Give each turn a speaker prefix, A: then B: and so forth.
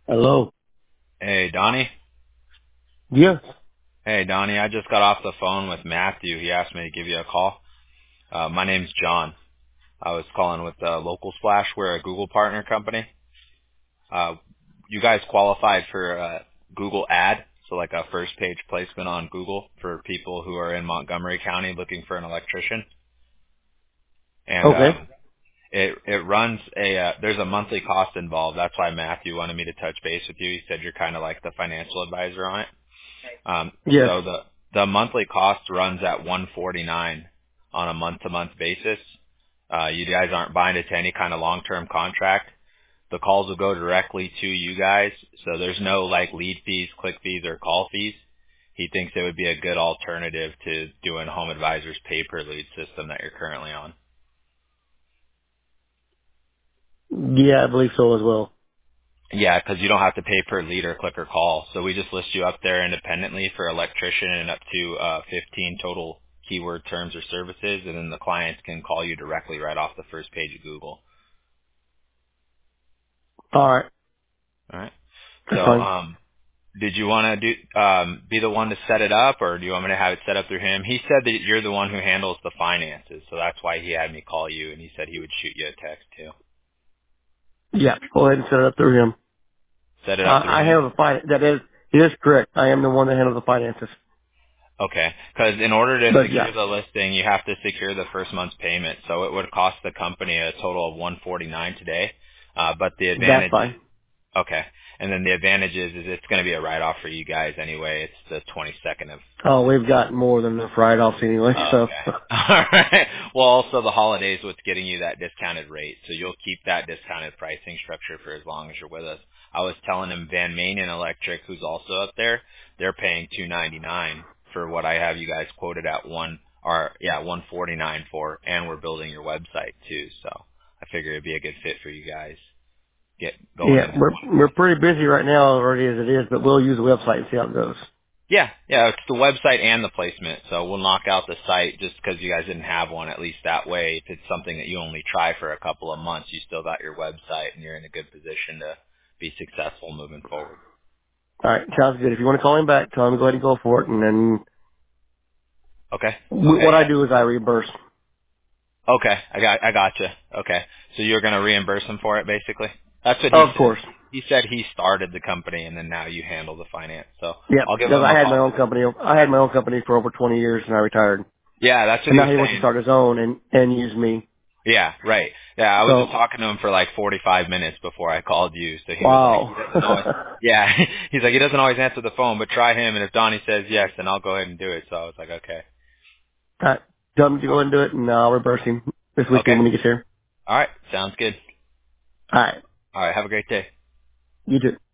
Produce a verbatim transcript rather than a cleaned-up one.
A: Hello.
B: Hey, Donnie.
A: Yes.
B: Hey, Donnie. I just got off the phone with Matthew. He asked me to give you a call. Uh, my name's John. I was calling with uh, Local Splash. We're a Google partner company. Uh, you guys qualified for a Google ad, so like a first page placement on Google for people who are in Montgomery County looking for an electrician. And
A: Okay.
B: um, it it runs a uh, there's a monthly cost involved. That's why Matthew wanted me to touch base with you. He said you're kind of like the financial advisor on it. Um,
A: Yes.
B: so the the monthly cost runs at one forty-nine on a month-to-month basis. Uh, you guys aren't buying it to any kind of long-term contract. The calls will go directly to you guys, so there's no like lead fees, click fees, or call fees. He thinks it would be a good alternative to doing Home Advisor's pay-per-lead system that you're currently on.
A: Yeah, I believe so as well.
B: Yeah, because you don't have to pay per lead or click or call. So we just list you up there independently for electrician and up to uh, fifteen total keyword terms or services, and then the clients can call you directly right off the first page of Google.
A: All right.
B: All right. So
A: That's fine.
B: um, did you want to do um, be the one to set it up, or do you want me to have it set up through him? He said that you're the one who handles the finances, so that's why he had me call you, and he said he would shoot you a text too.
A: Yeah. Go ahead and set it up through him.
B: Set it
A: Uh,
B: up through
A: I
B: him.
A: handle the finance. That is, it is correct. I am the one that handles the finances.
B: Okay, because in order to
A: But
B: secure
A: yeah,
B: the listing, you have to secure the first month's payment. So it would cost the company a total of one forty-nine today. Uh, but the
A: that's
B: advantage
A: fine.
B: is okay, and then the advantage is, is it's going to be a write-off for you guys anyway. It's the twenty-second of.
A: Oh, we've got more than enough write-offs anyway,
B: Oh,
A: so.
B: okay. All right. Well, also the holidays, what's getting you that discounted rate, so you'll keep that discounted pricing structure for as long as you're with us. I was telling him Van Manen Electric, who's also up there, they're paying two ninety-nine for what I have you guys quoted at one, or yeah, one forty-nine for, and we're building your website too. So I figure it'd be a good fit for you guys. Get going
A: Yeah,
B: into
A: we're,
B: twenty.
A: we're pretty busy right now already as it is, but we'll use the website and see how it goes.
B: Yeah, yeah, it's the website and the placement. So we'll knock out the site just because you guys didn't have one. At least that way, if it's something that you only try for a couple of months, you still got your website and you're in a good position to be successful moving forward.
A: All right, sounds good. If you want to call him back, tell him to go ahead and go for it, and then
B: Okay.
A: w-
B: Okay.
A: what I
B: Yeah.
A: do is I reimburse.
B: Okay. I got. I gotcha. Okay. So you're gonna reimburse him for it, basically. That's what he
A: Of
B: said.
A: course.
B: He said he started the company and then now you handle the finance. So
A: Yep,
B: I'll give
A: because
B: him
A: I
B: a
A: had my
B: call.
A: own company. I had my own company for over twenty years, and I retired.
B: Yeah, that's what
A: And
B: he
A: now
B: was
A: he wants to
B: saying.
A: start his own and and use me.
B: Yeah, right. Yeah, I was just
A: So,
B: talking to him for like forty-five minutes before I called you. So he was like, he
A: wow.
B: doesn't always, yeah, he's like, he doesn't always answer the phone, but try him. And if Donnie says yes, then I'll go ahead and do it. So I was like, okay.
A: All right, tell him to go ahead and do it, and I'll reimburse him this
B: Okay.
A: weekend when he gets here.
B: All right. Sounds good.
A: All right,
B: All right. Have a great day.
A: you too.